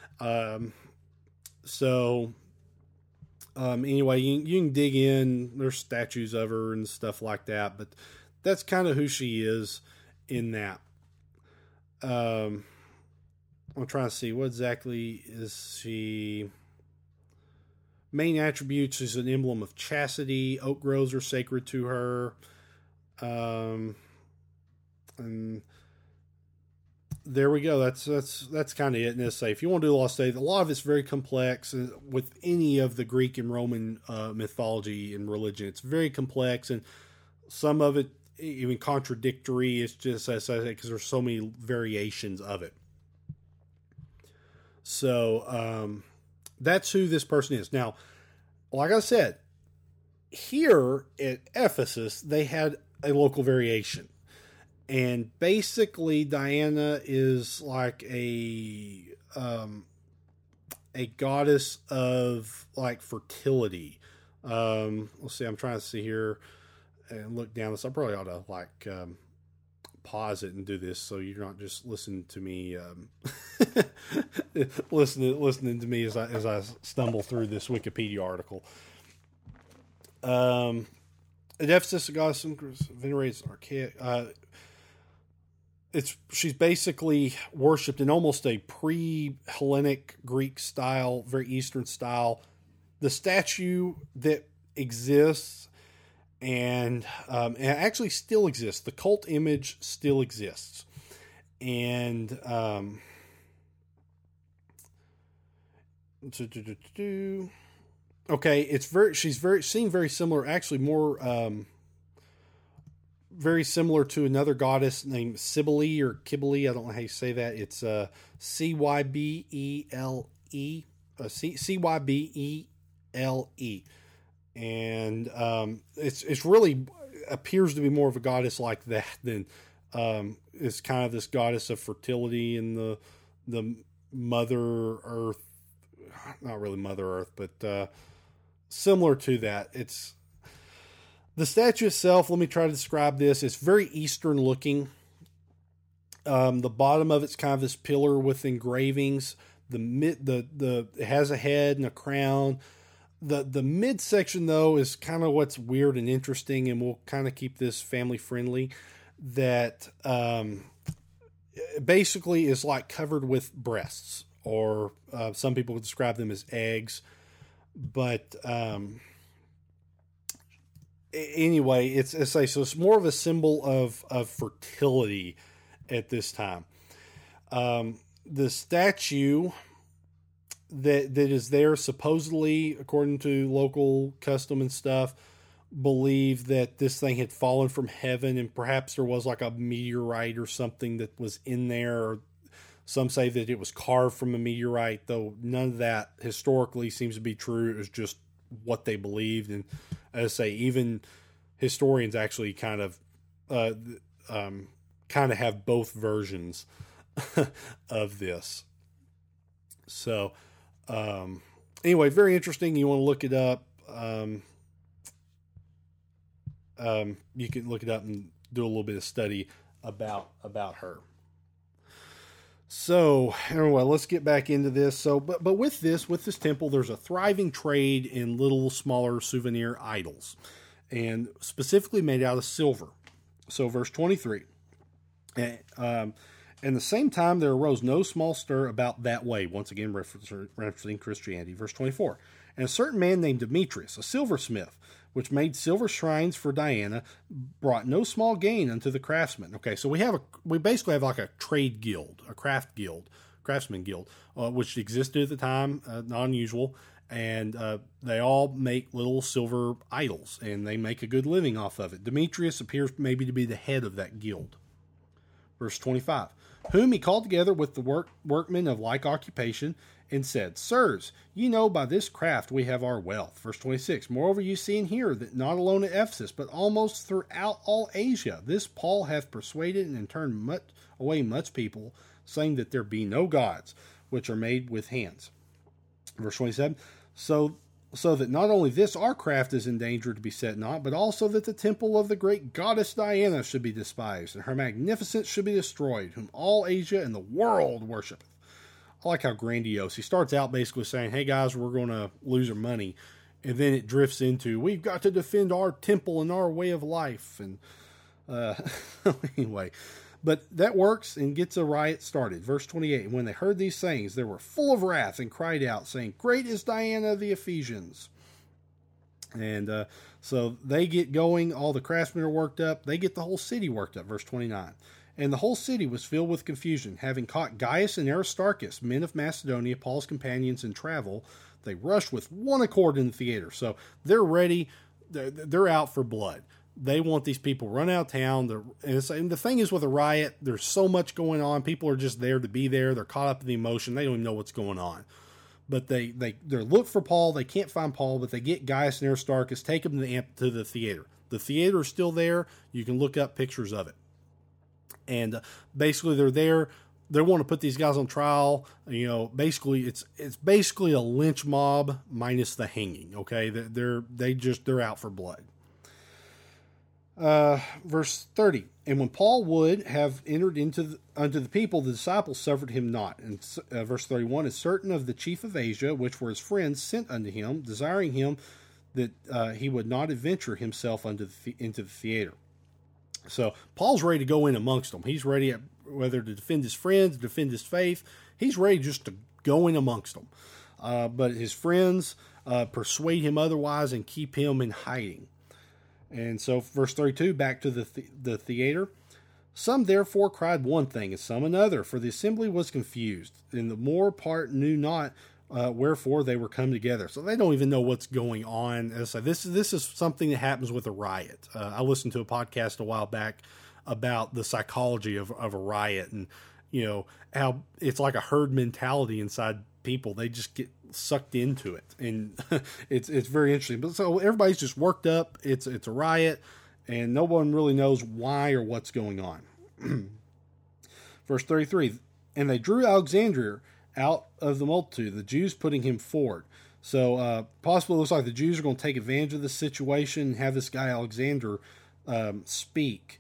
Anyway, you can dig in. There's statues of her and stuff like that, but that's kind of who she is in that. I'm trying to see, what exactly is she? Main attributes is an emblem of chastity. Oak groves are sacred to her. And there we go. That's kind of it. And say, if you want to do a lost faith, a lot of it's very complex with any of the Greek and Roman mythology and religion. It's very complex, and some of it even contradictory. It's just as I say, because there's so many variations of it. So That's who this person is. Now, like I said, here at Ephesus, they had a local variation. And basically, Diana is like a goddess of like fertility. Let's see, I'm trying to see here and look down this. I probably ought to like pause it and do this so you're not just listening to me listening to me as I stumble through this Wikipedia article. At Ephesus, a goddess venerates archaic. She's basically worshipped in almost a pre-Hellenic Greek style, very Eastern style. The statue that exists and actually still exists. The cult image still exists. And okay, she's very similar, actually more very similar to another goddess named Cybele or Kybele. I don't know how you say that. It's Cybele, Cybele, and it's really appears to be more of a goddess like that than it's kind of this goddess of fertility and the Mother Earth, not really Mother Earth, but similar to that. It's the statue itself. Let me try to describe this. It's very Eastern looking. The bottom of it's kind of this pillar with engravings. It has a head and a crown. The midsection though is kind of what's weird and interesting, and we'll kind of keep this family friendly. That basically is like covered with breasts, or some people would describe them as eggs. But anyway, so it's more of a symbol of fertility at this time. The statue that is there, supposedly, according to local custom and stuff, believe that this thing had fallen from heaven, and perhaps there was like a meteorite or something that was in there. Or some say that it was carved from a meteorite, though none of that historically seems to be true. It was just what they believed. And as I say, even historians actually kind of have both versions of this. So anyway, very interesting. You want to look it up. You can look it up and do a little bit of study about her. So anyway, let's get back into this. So, but with this temple, there's a thriving trade in little smaller souvenir idols, and specifically made out of silver. So verse 23, and the same time there arose no small stir about that way. Once again, referencing Christianity. Verse 24, and a certain man named Demetrius, a silversmith, which made silver shrines for Diana, brought no small gain unto the craftsmen. Okay, so we basically have like a trade guild, a craftsman guild, which existed at the time, not unusual, and they all make little silver idols, and they make a good living off of it. Demetrius appears maybe to be the head of that guild. Verse 25, whom he called together with the workmen of like occupation, and said, sirs, ye know by this craft we have our wealth. Verse 26, moreover you see and hear that not alone at Ephesus, but almost throughout all Asia, this Paul hath persuaded and turned away much people, saying that there be no gods which are made with hands. Verse 27, so that not only this our craft is in danger to be set naught, but also that the temple of the great goddess Diana should be despised, and her magnificence should be destroyed, whom all Asia and the world worshipeth. I like how grandiose. He starts out basically saying, hey guys, we're going to lose our money. And then it drifts into, we've got to defend our temple and our way of life. And anyway, but that works and gets a riot started. Verse 28, and when they heard these things, they were full of wrath and cried out, saying, great is Diana of the Ephesians. And so they get going. All the craftsmen are worked up. They get the whole city worked up. Verse 29. And the whole city was filled with confusion. Having caught Gaius and Aristarchus, men of Macedonia, Paul's companions in travel, they rushed with one accord in the theater. So they're ready. They're out for blood. They want these people run out of town. And the thing is with a riot, there's so much going on. People are just there to be there. They're caught up in the emotion. They don't even know what's going on. but they're look for Paul. They can't find Paul, but they get Gaius and Aristarchus, take him to the theater. The theater is still there. You can look up pictures of it. And basically they're there. They want to put these guys on trial. Basically it's basically a lynch mob minus the hanging. Okay. They're out for blood. Verse 30. And when Paul would have entered unto the people, the disciples suffered him not. And verse 31 is certain of the chief of Asia, which were his friends, sent unto him, desiring him that he would not adventure himself into the theater. So Paul's ready to go in amongst them. He's ready, whether to defend his friends, defend his faith. He's ready just to go in amongst them. But his friends persuade him otherwise and keep him in hiding. And so verse 32, back to the theater. Some therefore cried one thing, and some another, for the assembly was confused, and the more part knew not wherefore they were come together. So they don't even know what's going on. As I say, this is something that happens with a riot. I listened to a podcast a while back about the psychology of a riot, and how it's like a herd mentality inside people. They just get sucked into it, and it's very interesting. But so everybody's just worked up. It's a riot, and no one really knows why or what's going on. Verse 33, and they drew Alexander out of the multitude, the Jews putting him forward. So possibly it looks like the Jews are going to take advantage of this situation and have this guy Alexander speak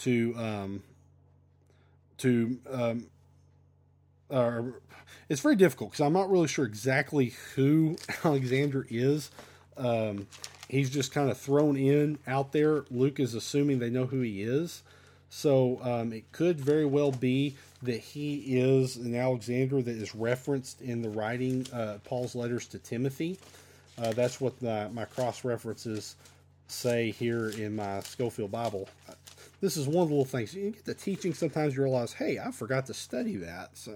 it's very difficult because I'm not really sure exactly who Alexander is. He's just kind of thrown in out there. Luke is assuming they know who he is. So it could very well be that he is an Alexander that is referenced in the writing, Paul's letters to Timothy. That's what my cross-references say here in my Schofield Bible. This is one of the little things. You get to teaching, sometimes you realize, hey, I forgot to study that. So,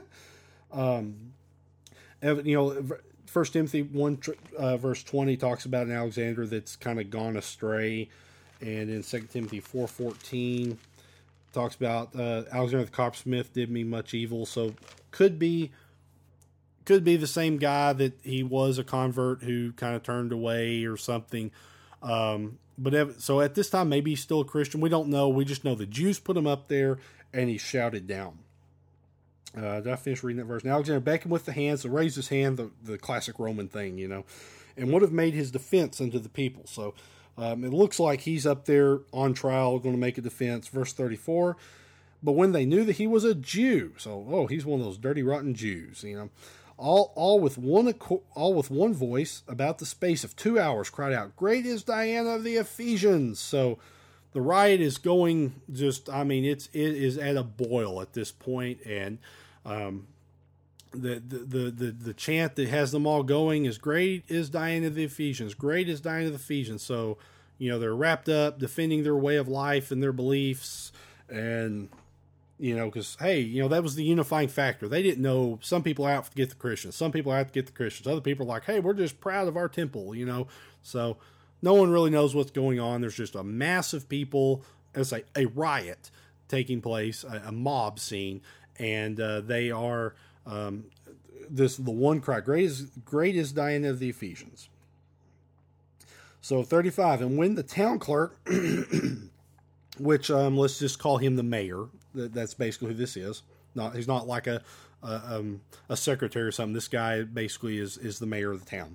1 Timothy 1 verse 20 talks about an Alexander that's kind of gone astray. And in 2 Timothy 4:14 talks about Alexander the coppersmith did me much evil. So could be the same guy that he was a convert who kind of turned away or something. So at this time, maybe he's still a Christian. We don't know. We just know the Jews put him up there and he shouted down. Did I finish reading that verse? Now Alexander beckoned with the hands, so raised his hand, the classic Roman thing, and would have made his defense unto the people. So it looks like he's up there on trial, going to make a defense. Verse 34, but when they knew that he was a Jew, so, he's one of those dirty, rotten Jews, all with one voice, about the space of 2 hours, cried out, "Great is Diana of the Ephesians!" So the riot is going it is at a boil at this point, and the chant that has them all going is, "Great is Diana of the Ephesians! Great is Diana of the Ephesians!" So they're wrapped up defending their way of life and their beliefs, and because, hey, that was the unifying factor. They didn't know. Some people are out to get the Christians. Some people are out to get the Christians. Other people are like, hey, we're just proud of our temple, So no one really knows what's going on. There's just a mass of people, as a riot taking place, a mob scene, and they are the one cry, great is Diana of the Ephesians. So 35, and when the town clerk, which let's just call him the mayor. That's basically who this is. He's not like a secretary or something. This guy basically is the mayor of the town.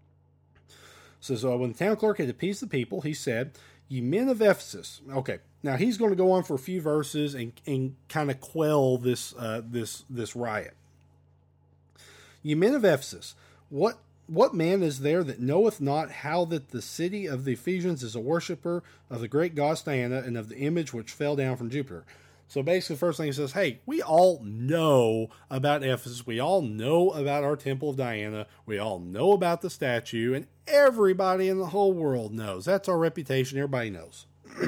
So when the town clerk had appeased the people, he said, "Ye men of Ephesus." Okay, now he's going to go on for a few verses and kind of quell this riot. "Ye men of Ephesus, what man is there that knoweth not how that the city of the Ephesians is a worshipper of the great goddess Diana and of the image which fell down from Jupiter?" So basically, the first thing he says, hey, we all know about Ephesus. We all know about our temple of Diana. We all know about the statue. And everybody in the whole world knows. That's our reputation. Everybody knows.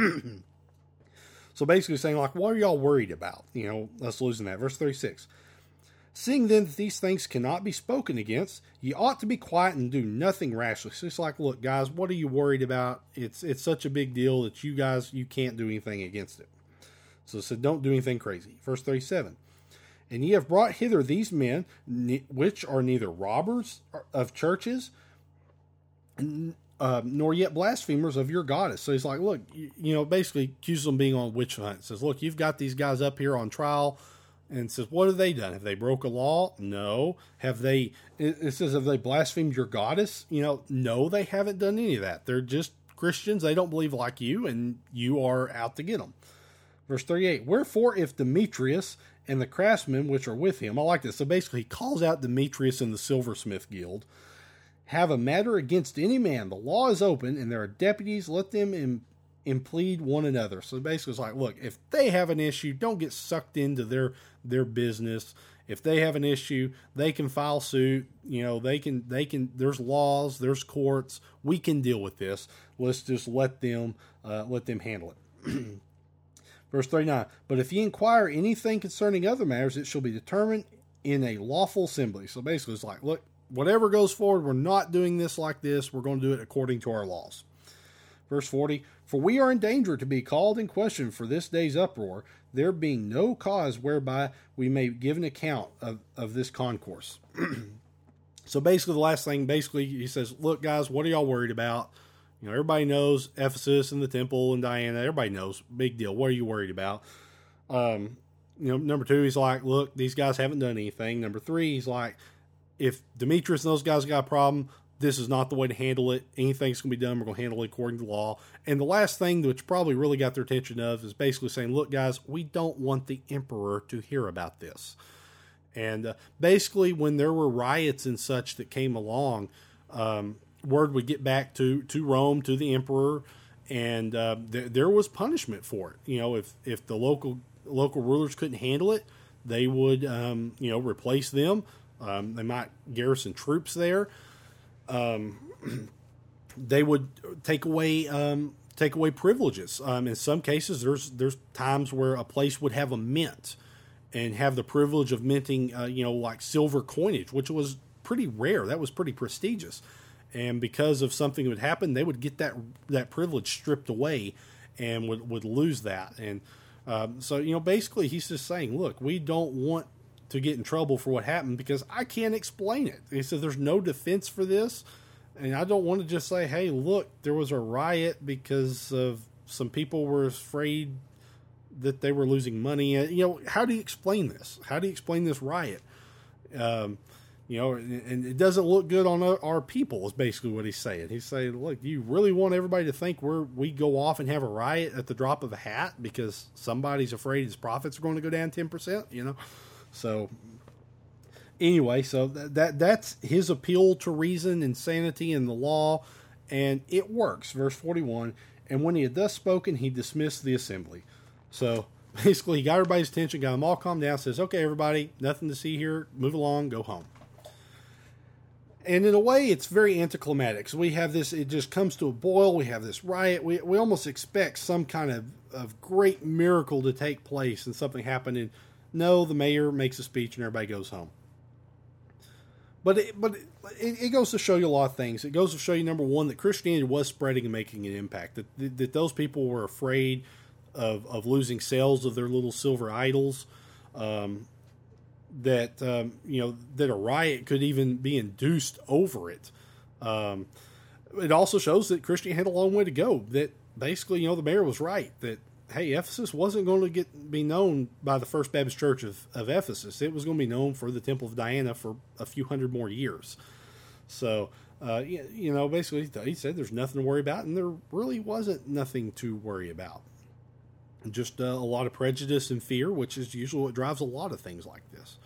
So basically saying, like, what are y'all worried about? Us losing that. Verse 36. "Seeing then that these things cannot be spoken against, ye ought to be quiet and do nothing rashly." So it's like, look, guys, what are you worried about? It's such a big deal that you can't do anything against it. So it said, don't do anything crazy. Verse 37. And ye have brought hither these men, which are neither robbers of churches, nor yet blasphemers of your goddess. So he's like, look, basically accuses them being on witch hunt. Says, look, you've got these guys up here on trial. And says, what have they done? Have they broke a law? No. It says, have they blasphemed your goddess? No, they haven't done any of that. They're just Christians. They don't believe like you, and you are out to get them. Verse 38, wherefore if Demetrius and the craftsmen which are with him, I like this. So basically he calls out Demetrius and the silversmith guild, have a matter against any man. The law is open, and there are deputies. Let them implead one another. So basically it's like, look, if they have an issue, don't get sucked into their business. If they have an issue, they can file suit. They can, there's laws, there's courts. We can deal with this. Let's just let them handle it. Verse 39, but if ye inquire anything concerning other matters, it shall be determined in a lawful assembly. So basically it's like, look, whatever goes forward, we're not doing this like this. We're going to do it according to our laws. Verse 40, for we are in danger to be called in question for this day's uproar, there being no cause whereby we may give an account of this concourse. So basically the last thing, he says, look guys, what are y'all worried about? Everybody knows Ephesus and the temple and Diana. Everybody knows. Big deal. What are you worried about? Number 2, he's like, look, these guys haven't done anything. Number 3, he's like, if Demetrius and those guys got a problem, this is not the way to handle it. Anything's going to be done, we're going to handle it according to law. And the last thing, which probably really got their attention is basically saying, look, guys, we don't want the emperor to hear about this. And basically, when there were riots and such that came along, word would get back to Rome, to the emperor, and there was punishment for it. If the local rulers couldn't handle it, they would replace them. They might garrison troops there. They would take away privileges. In some cases, there's times where a place would have a mint and have the privilege of minting, like silver coinage, which was pretty rare. That was pretty prestigious. And because of something that would happen, they would get that privilege stripped away and would lose that. And so basically he's just saying, look, we don't want to get in trouble for what happened because I can't explain it. He said there's no defense for this. And I don't want to just say, hey, look, there was a riot because of some people were afraid that they were losing money. How do you explain this? How do you explain this riot? And it doesn't look good on our people is basically what he's saying. He's saying, look, do you really want everybody to think we go off and have a riot at the drop of a hat because somebody's afraid his profits are going to go down 10%, So anyway, so that's his appeal to reason and sanity and the law, and it works. Verse 41, and when he had thus spoken, he dismissed the assembly. So basically, he got everybody's attention, got them all calmed down, says, okay, everybody, nothing to see here, move along, go home. And in a way, it's very anticlimactic. So we have this, it just comes to a boil. We have this riot. We almost expect some kind of great miracle to take place and something happen. And no, the mayor makes a speech and everybody goes home. But it goes to show you a lot of things. It goes to show you, number one, that Christianity was spreading and making an impact. That those people were afraid of losing sales of their little silver idols. That a riot could even be induced over it. It also shows that Christianity had a long way to go. That basically, the mayor was right. That, hey, Ephesus wasn't going to be known by the First Baptist Church of Ephesus. It was going to be known for the Temple of Diana for a few hundred more years. So, basically, he said there's nothing to worry about, and there really wasn't nothing to worry about. Just a lot of prejudice and fear, which is usually what drives a lot of things like this.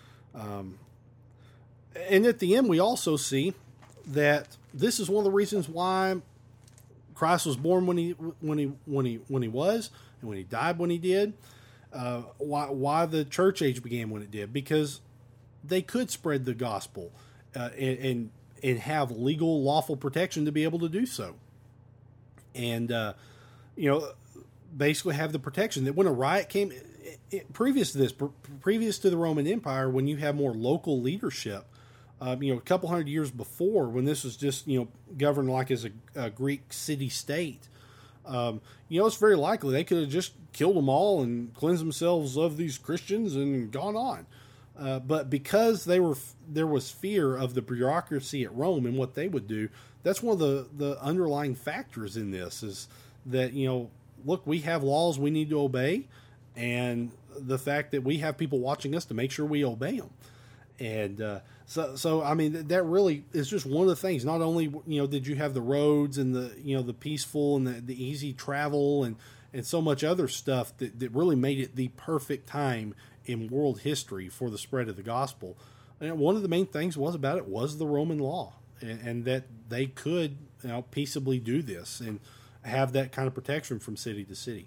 And at the end, we also see that this is one of the reasons why Christ was born when he was, and when he died when he did. Why the church age began when it did, because they could spread the gospel and have legal, lawful protection to be able to do so, and basically have the protection that when a riot came. Previous to the Roman Empire, when you have more local leadership, a couple hundred years before, when this was just governed like as a Greek city state, It's very likely they could have just killed them all and cleansed themselves of these Christians and gone on. But because there was fear of the bureaucracy at Rome and what they would do, that's one of the underlying factors in this is that, look, we have laws we need to obey, and the fact that we have people watching us to make sure we obey them. And so I mean, that really is just one of the things. Not only, did you have the roads and the peaceful and the easy travel and so much other stuff that really made it the perfect time in world history for the spread of the gospel. And one of the main things was the Roman law, and that they could peaceably do this and have that kind of protection from city to city.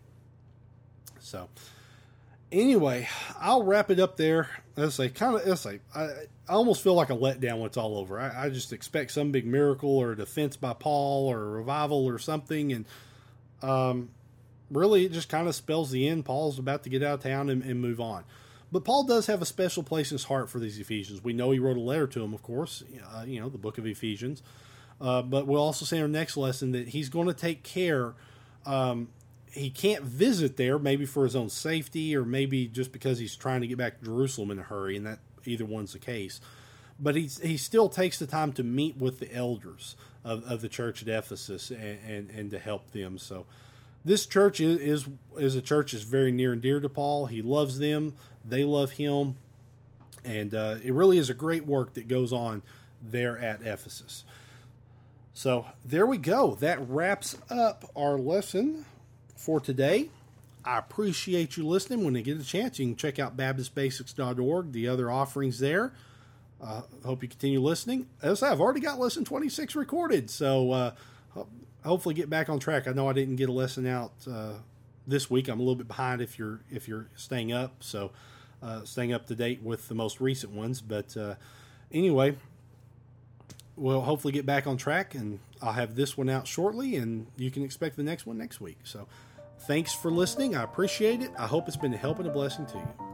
So anyway, I'll wrap it up there. I almost feel like a letdown when it's all over. I just expect some big miracle or a defense by Paul or a revival or something, and really it just kind of spells the end. Paul's about to get out of town and move on. But Paul does have a special place in his heart for these Ephesians. We know he wrote a letter to them, of course, the book of Ephesians. But we'll also see in our next lesson that he's going to take care. He can't visit there, maybe for his own safety, or maybe just because he's trying to get back to Jerusalem in a hurry, and that either one's the case. But he still takes the time to meet with the elders of the church at Ephesus and to help them. So this church is a church that's very near and dear to Paul. He loves them. They love him. And it really is a great work that goes on there at Ephesus. So there we go. That wraps up our lesson for today. I appreciate you listening. When you get a chance, you can check out BaptistBasics.org, the other offerings there. Hope you continue listening. As I say, I've already got lesson 26 recorded, so hopefully get back on track. I know I didn't get a lesson out this week. I'm a little bit behind if you're staying up, so staying up to date with the most recent ones. But anyway, we'll hopefully get back on track, and I'll have this one out shortly, and you can expect the next one next week. So thanks for listening. I appreciate it. I hope it's been a help and a blessing to you.